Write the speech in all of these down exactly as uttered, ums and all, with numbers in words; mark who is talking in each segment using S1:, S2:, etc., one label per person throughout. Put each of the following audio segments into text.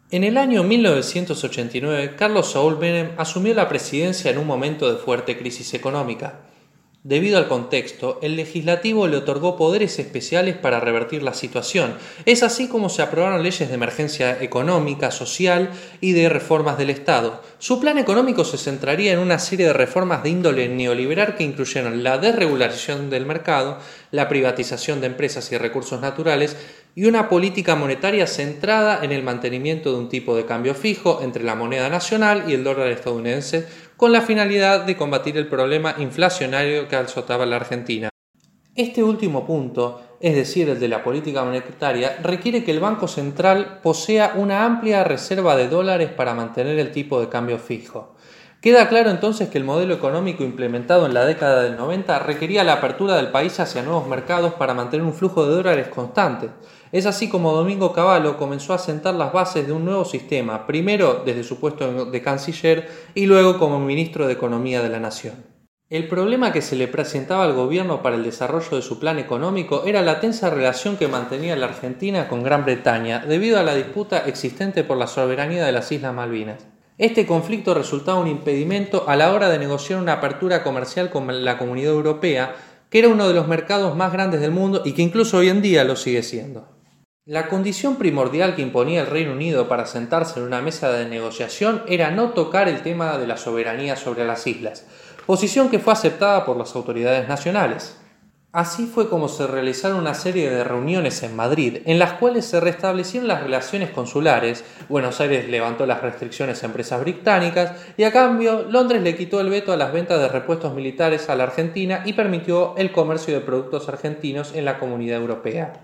S1: En el año mil novecientos ochenta y nueve, Carlos Saúl Menem asumió la presidencia en un momento de fuerte crisis económica. Debido al contexto, el legislativo le otorgó poderes especiales para revertir la situación. Es así como se aprobaron leyes de emergencia económica, social y de reformas del Estado. Su plan económico se centraría en una serie de reformas de índole neoliberal que incluyeron la desregularización del mercado, la privatización de empresas y recursos naturales y una política monetaria centrada en el mantenimiento de un tipo de cambio fijo entre la moneda nacional y el dólar estadounidense, con la finalidad de combatir el problema inflacionario que azotaba la Argentina. Este último punto, es decir, el de la política monetaria, requiere que el Banco Central posea una amplia reserva de dólares para mantener el tipo de cambio fijo. Queda claro entonces que el modelo económico implementado en la década del noventa requería la apertura del país hacia nuevos mercados para mantener un flujo de dólares constante. Es así como Domingo Cavallo comenzó a sentar las bases de un nuevo sistema, primero desde su puesto de canciller y luego como ministro de Economía de la Nación. El problema que se le presentaba al gobierno para el desarrollo de su plan económico era la tensa relación que mantenía la Argentina con Gran Bretaña debido a la disputa existente por la soberanía de las Islas Malvinas. Este conflicto resultaba un impedimento a la hora de negociar una apertura comercial con la Comunidad Europea, que era uno de los mercados más grandes del mundo y que incluso hoy en día lo sigue siendo. La condición primordial que imponía el Reino Unido para sentarse en una mesa de negociación era no tocar el tema de la soberanía sobre las islas, posición que fue aceptada por las autoridades nacionales. Así fue como se realizaron una serie de reuniones en Madrid, en las cuales se restablecieron las relaciones consulares. Buenos Aires levantó las restricciones a empresas británicas y a cambio Londres le quitó el veto a las ventas de repuestos militares a la Argentina y permitió el comercio de productos argentinos en la Comunidad Europea.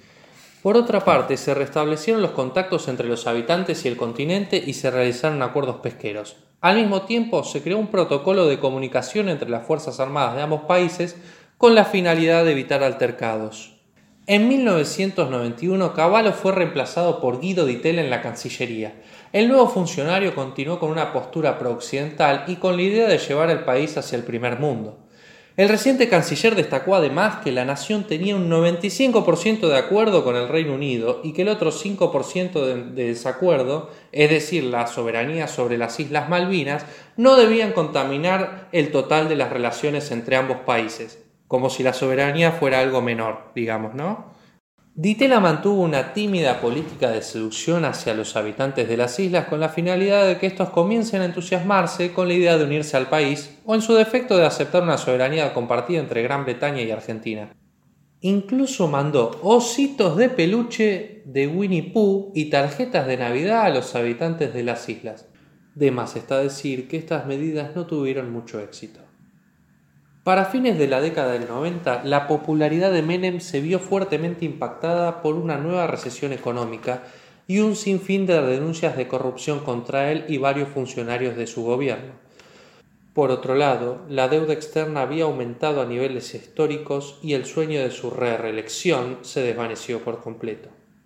S1: Por otra parte, se restablecieron los contactos entre los habitantes y el continente y se realizaron acuerdos pesqueros. Al mismo tiempo, se creó un protocolo de comunicación entre las Fuerzas Armadas de ambos países con la finalidad de evitar altercados. En mil novecientos noventa y uno, Cavallo fue reemplazado por Guido Di Tella en la Cancillería. El nuevo funcionario continuó con una postura pro-occidental y con la idea de llevar al país hacia el primer mundo. El reciente canciller destacó además que la nación tenía un noventa y cinco por ciento de acuerdo con el Reino Unido y que el otro cinco por ciento de, de desacuerdo, es decir, la soberanía sobre las Islas Malvinas, no debían contaminar el total de las relaciones entre ambos países, como si la soberanía fuera algo menor, digamos, ¿no? Di Tella mantuvo una tímida política de seducción hacia los habitantes de las islas con la finalidad de que estos comiencen a entusiasmarse con la idea de unirse al país o en su defecto de aceptar una soberanía compartida entre Gran Bretaña y Argentina. Incluso mandó ositos de peluche de Winnie Pooh y tarjetas de Navidad a los habitantes de las islas. De más está decir que estas medidas no tuvieron mucho éxito. Para fines de la década del noventa, la popularidad de Menem se vio fuertemente impactada por una nueva recesión económica y un sinfín de denuncias de corrupción contra él y varios funcionarios de su gobierno. Por otro lado, la deuda externa había aumentado a niveles históricos y el sueño de su reelección se desvaneció por completo.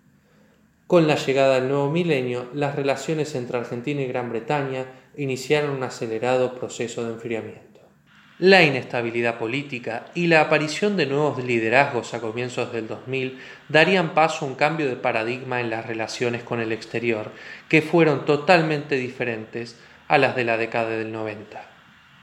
S1: Con la llegada del nuevo milenio, las relaciones entre Argentina y Gran Bretaña iniciaron un acelerado proceso de enfriamiento. La inestabilidad política y la aparición de nuevos liderazgos a comienzos del dos mil darían paso a un cambio de paradigma en las relaciones con el exterior, que fueron totalmente diferentes a las de la década del noventa.